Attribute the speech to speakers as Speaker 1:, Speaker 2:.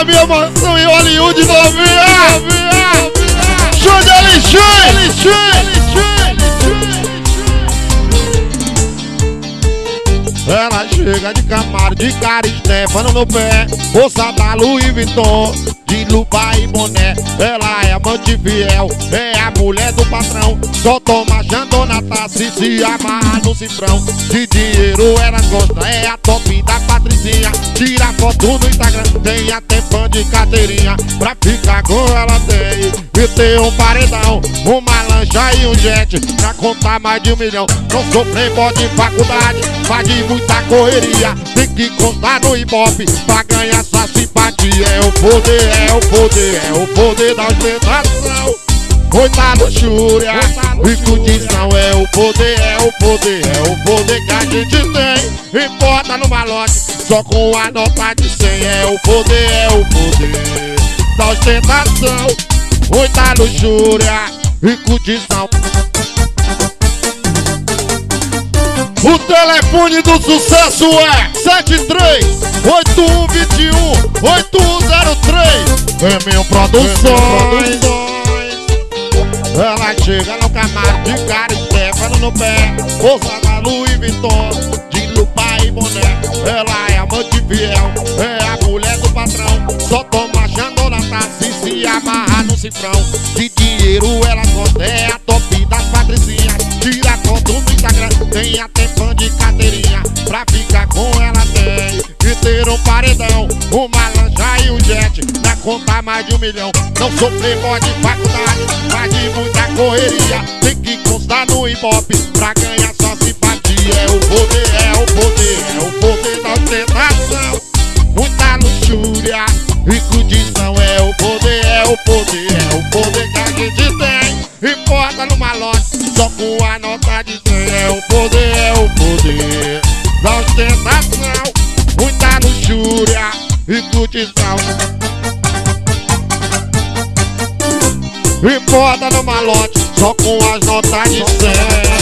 Speaker 1: na minha mansão em Hollywood, novinha. Show de LX. Ela chega de Camaro, de cara Stefano no pé, bolsa da Louis Vuitton, de lupa e boné. Ela é amante fiel, é a mulher do patrão, só toma jantô na taça e se amarra no cifrão. De dinheiro ela gosta, é a top da Patricinha. Tira foto no Instagram, tem até fã de carteirinha. Pra ficar com ela tem e ter um paredão, uma lancha e um jet, pra contar mais de 1 milhão. Não sou playboy de faculdade, faz de muita correria, tem que constar no Ibope pra ganhar sua simpatia. É o poder da ostentação, muita luxúria e condição. É o poder que a gente tem, importa no malote, só com a nota de 100. É o poder da ostentação, muita luxúria e condição. O telefone do sucesso é 73-8121-8103. Emil Produções. Ela chega no Camaro, de cara Stefano no pé, bolsa da Louis Vuitton, de lupa e boné. Ela é amante fiel, é a mulher do patrão, só toma jantô na taça e se amarra no cifrão. De dinheiro ela gosta, é a top das Patricinhas. Tira foto no Instagram, tem até fã de carteirinha. Pra ficar com ela tem e ter um paredão, uma lancha e um jet, pra contar mais de 1 milhão. Não sou playboy de faculdade, faz de muita correria, tem que constar no Ibope pra ganhar sua simpatia. É o poder da ostentação, muita luxúria e condição. É o poder que a gente tem, importa no malote, só com a nota de 100. É o poder da ostentação, muita luxúria e condição. Importa no malote, só com as notas de 100.